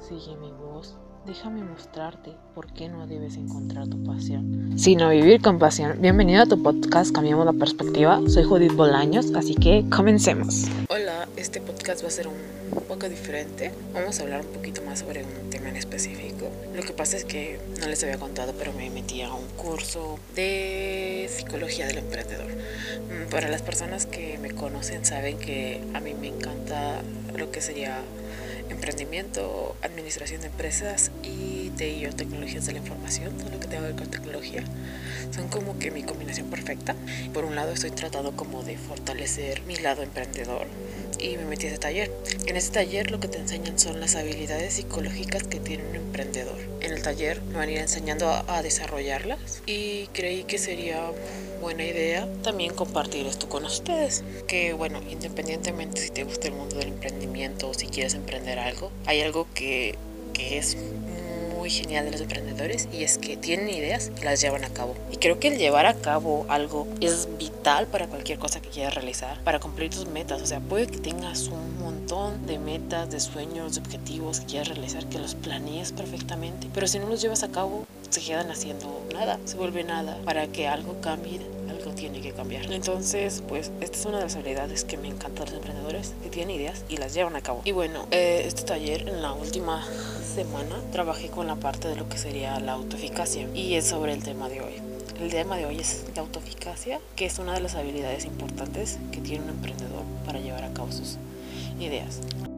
Sigue mi voz. Déjame mostrarte por qué no debes encontrar tu pasión, sino vivir con pasión. Bienvenido a tu podcast Cambiamos la Perspectiva. Soy Judith Bolaños, así que comencemos. Hola, este podcast va a ser un poco diferente. Vamos a hablar un poquito más sobre un tema en específico. Lo que pasa es que no les había contado, pero me metí a un curso de psicología del emprendedor. Para las personas que me conocen saben que a mí me encanta lo que sería emprendimiento, administración de empresas y TI o tecnologías de la información. Todo lo que tenga que ver con tecnología son como que mi combinación perfecta. Por un lado estoy tratando como de fortalecer mi lado emprendedor y me metí a ese taller. En este taller lo que te enseñan son las habilidades psicológicas que tiene un emprendedor. En el taller me van a ir enseñando a desarrollarlas y creí que sería buena idea también compartir esto con ustedes, que bueno, independientemente si te gusta el mundo del emprendimiento o si quieres emprender algo, hay algo que es muy genial de los emprendedores y es que tienen ideas y las llevan a cabo. Y creo que el llevar a cabo algo es vital para cualquier cosa que quieras realizar, para cumplir tus metas. O sea, puede que tengas un montón de metas, de sueños, de objetivos que quieras realizar, que los planees perfectamente, pero si no los llevas a cabo, se quedan haciendo nada, se vuelve nada. Para que algo cambie, algo tiene que cambiar. Entonces, pues, esta es una de las habilidades que me encantan los emprendedores, que tienen ideas y las llevan a cabo. Y bueno, este taller en la última semana trabajé con la parte de lo que sería la autoeficacia y es sobre el tema de hoy. El tema de hoy es la autoeficacia, que es una de las habilidades importantes que tiene un emprendedor para llevar a cabo sus ideas.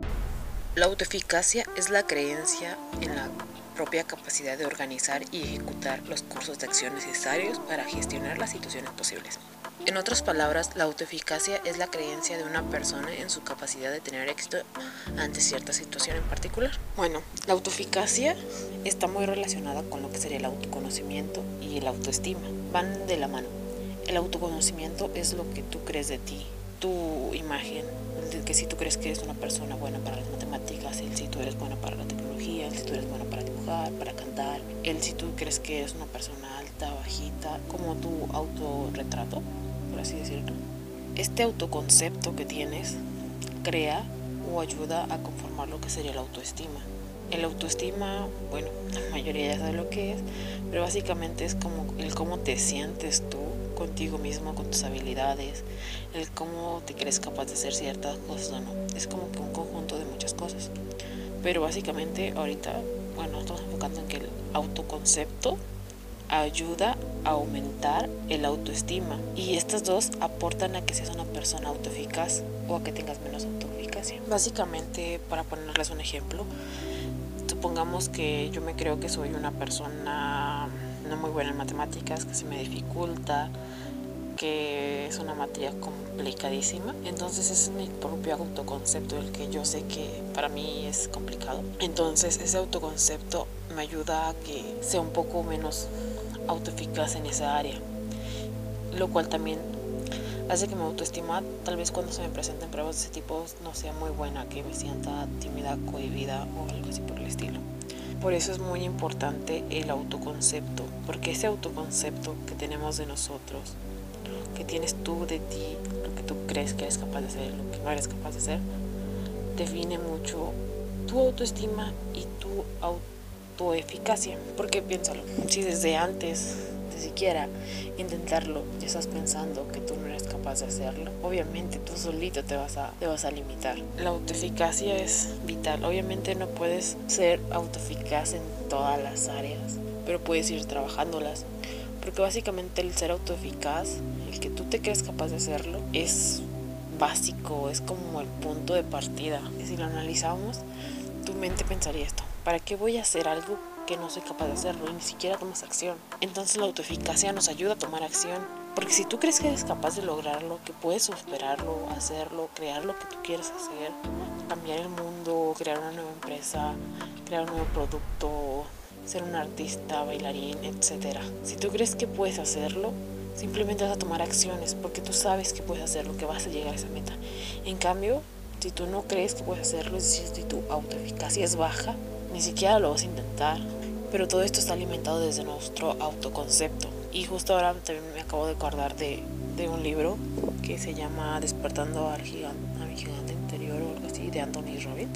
La autoeficacia es la creencia en la propia capacidad de organizar y ejecutar los cursos de acción necesarios para gestionar las situaciones posibles. En otras palabras, la autoeficacia es la creencia de una persona en su capacidad de tener éxito ante cierta situación en particular. Bueno, la autoeficacia está muy relacionada con lo que sería el autoconocimiento y la autoestima. Van de la mano. El autoconocimiento es lo que tú crees de ti, tu imagen, que si tú crees que eres una persona buena para las matemáticas, el si tú eres buena para la tecnología, el si tú eres buena para dibujar, para cantar, el si tú crees que eres una persona alta, bajita, como tu autorretrato, por así decirlo. Este autoconcepto que tienes crea o ayuda a conformar lo que sería la autoestima. El autoestima, bueno, la mayoría ya sabe lo que es, pero básicamente es como el cómo te sientes tú contigo mismo, con tus habilidades, el cómo te crees capaz de hacer ciertas cosas o no. Es como que un conjunto de muchas cosas. Pero básicamente ahorita, bueno, estamos enfocando en que el autoconcepto ayuda a aumentar el autoestima y estas dos aportan a que seas una persona autoeficaz o a que tengas menos autoeficacia. Básicamente, para ponerles un ejemplo, supongamos que yo me creo que soy una persona no muy buena en matemáticas, que se me dificulta, que es una materia complicadísima. Entonces ese es mi propio autoconcepto, el que yo sé que para mí es complicado. Entonces ese autoconcepto me ayuda a que sea un poco menos autoeficaz en esa área, lo cual también hace que mi autoestima, tal vez cuando se me presenten pruebas de ese tipo, no sea muy buena, que me sienta tímida, cohibida o algo así por el estilo. Por eso es muy importante el autoconcepto, porque ese autoconcepto que tenemos de nosotros, que tienes tú de ti, lo que tú crees que eres capaz de hacer, lo que no eres capaz de hacer, define mucho tu autoestima y tu autoeficacia. Porque piénsalo, si desde antes de siquiera intentarlo ya estás pensando que tú no eres capaz de hacerlo, obviamente tú solito te vas a limitar. La autoeficacia es vital. Obviamente no puedes ser autoeficaz en todas las áreas, pero puedes ir trabajándolas, porque básicamente el ser autoeficaz, el que tú te crees capaz de hacerlo, es básico, es como el punto de partida. Y si lo analizamos, tu mente pensaría esto: ¿para qué voy a hacer algo que no soy capaz de hacerlo? Y ni siquiera tomas acción. Entonces la autoeficacia nos ayuda a tomar acción, porque si tú crees que eres capaz de lograrlo, que puedes superarlo, hacerlo, crear lo que tú quieres hacer, cambiar el mundo, crear una nueva empresa, crear un nuevo producto, ser un artista, bailarín, etc. Si tú crees que puedes hacerlo, simplemente vas a tomar acciones porque tú sabes que puedes hacerlo, que vas a llegar a esa meta. En cambio, si tú no crees que puedes hacerlo, es decir, si tu autoeficacia es baja, ni siquiera lo vas a intentar. Pero todo esto está alimentado desde nuestro autoconcepto. Y justo ahora también me acabo de acordar de un libro que se llama Despertando a mi gigante interior o algo así, de Anthony Robbins.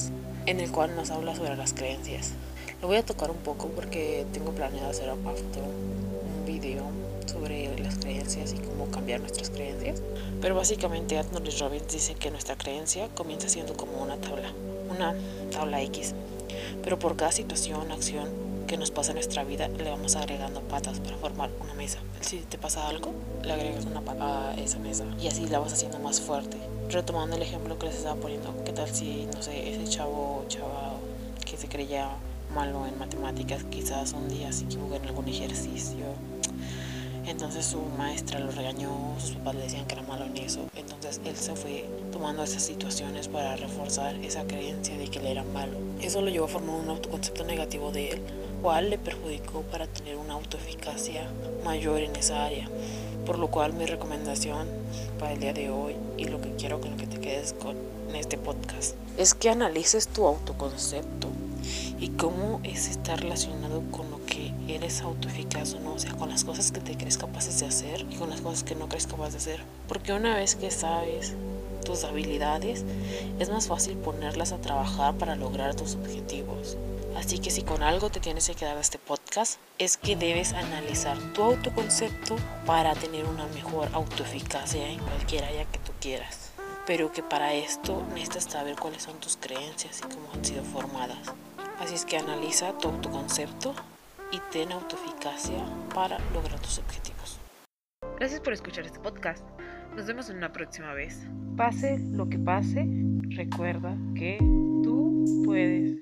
en el cual nos habla sobre las creencias. Lo voy a tocar un poco porque tengo planeado hacer aparte un video sobre las creencias y cómo cambiar nuestras creencias. Pero básicamente Anthony Robbins dice que nuestra creencia comienza siendo como una tabla X. Pero por cada situación, acción que nos pasa en nuestra vida, le vamos agregando patas para formar una mesa. Si te pasa algo, le agregas una pata a esa mesa y así la vas haciendo más fuerte. Retomando el ejemplo que les estaba poniendo, ¿qué tal si, no sé, ese chavo o chava que se creía malo en matemáticas, quizás un día se equivocó en algún ejercicio? Entonces su maestra lo regañó, sus papás le decían que era malo en eso. Entonces él se fue tomando esas situaciones para reforzar esa creencia de que él era malo. Eso lo llevó a formar un autoconcepto negativo de él, cual le perjudicó para tener una autoeficacia mayor en esa área. Por lo cual mi recomendación para el día de hoy y lo que quiero con lo que te quedes con este podcast es que analices tu autoconcepto y cómo está relacionado con lo que eres autoeficaz o no, o sea, con las cosas que te crees capaces de hacer y con las cosas que no crees capaz de hacer. Porque una vez que sabes tus habilidades, es más fácil ponerlas a trabajar para lograr tus objetivos. Así que si con algo te tienes que quedar de este podcast, es que debes analizar tu autoconcepto para tener una mejor autoeficacia en cualquier área que tú quieras. Pero que para esto necesitas saber cuáles son tus creencias y cómo han sido formadas. Así es que analiza tu autoconcepto y ten autoeficacia para lograr tus objetivos. Gracias por escuchar este podcast. Nos vemos en una próxima vez. Pase lo que pase, recuerda que tú puedes.